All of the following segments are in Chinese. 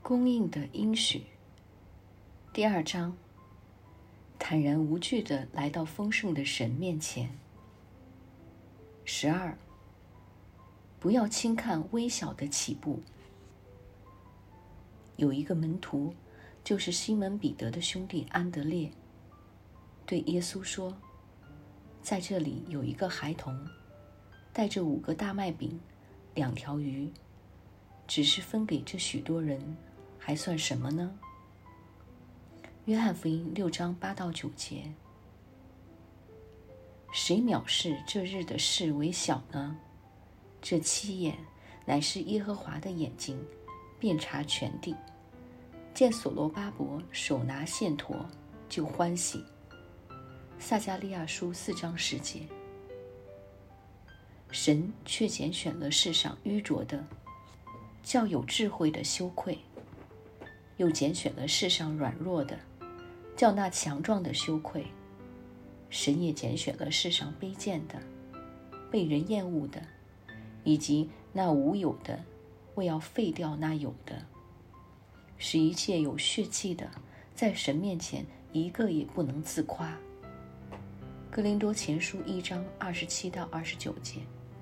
供应的应许。第2章，坦然无惧地来到丰盛的神面前。12，不要轻看微小的起步。有一个门徒，就是西门彼得的兄弟安德烈，对耶稣说，在这里有一个孩童，带着5个大麦饼、2条鱼，只是分给这许多人，还算什么呢？约翰福音6章8到9节。谁藐视这日的事为小呢？这7眼乃是耶和华的眼睛，遍察全地。见所罗巴伯手拿线砣，就欢喜。撒迦利亚书4章10节。神却拣选了世上愚拙的，叫有智慧的羞愧；又拣选了世上软弱的，叫那强壮的羞愧。神也拣选了世上卑贱的、被人厌恶的，以及那无有的，为要废掉那有的，使一切有血气的，在神面前一个也不能自夸。哥林多前书1章27到29节。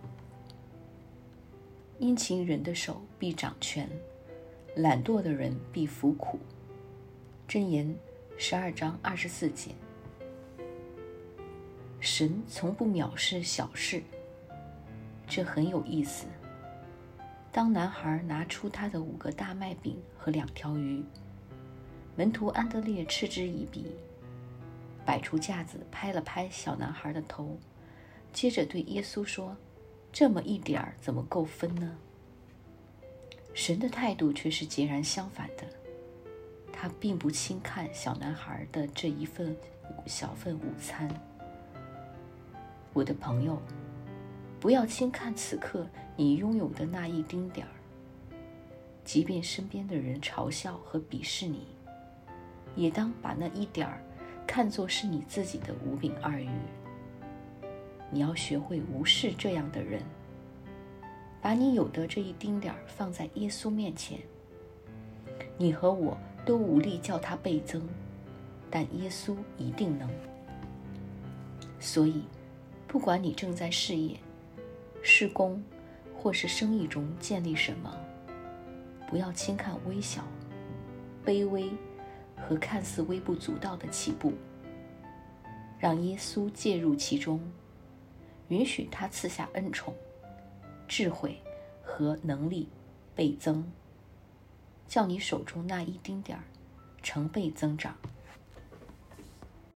殷勤人的手必掌权，懒惰的人必服苦。箴言12章24节。神从不藐视小事，这很有意思。当男孩拿出他的5个大麦饼和2条鱼，门徒安德烈嗤之以鼻，摆出架子拍了拍小男孩的头，接着对耶稣说，这么一点儿怎么够分呢？神的态度却是截然相反的，他并不轻看小男孩的这一份小份午餐。我的朋友，不要轻看此刻你拥有的那一丁点儿，即便身边的人嘲笑和鄙视你，也当把那一点儿看作是你自己的5饼2鱼。你要学会无视这样的人，把你有的这一丁点儿放在耶稣面前。你和我都无力叫它倍增，但耶稣一定能。所以不管你正在事业、事工或是生意中建立什么，不要轻看微小、卑微和看似微不足道的起步，让耶稣介入其中，允许他赐下恩宠、智慧和能力倍增，叫你手中那一丁点儿成倍增长。